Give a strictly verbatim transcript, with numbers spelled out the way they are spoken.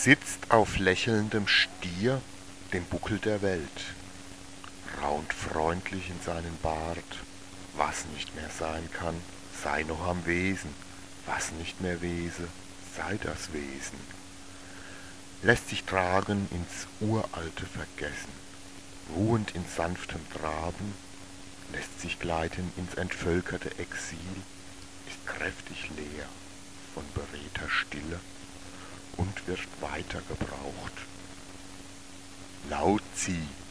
Sitzt auf lächelndem Stier, dem Buckel der Welt, raunt freundlich in seinen Bart. Was nicht mehr sein kann, sei noch am Wesen, was nicht mehr wese, sei das Wesen. Lässt sich tragen ins uralte Vergessen, ruhend in sanftem Traben, lässt sich gleiten ins entvölkerte Exil, ist kräftig leer von beredter Stille und wird weiter gebraucht. Lao Tzu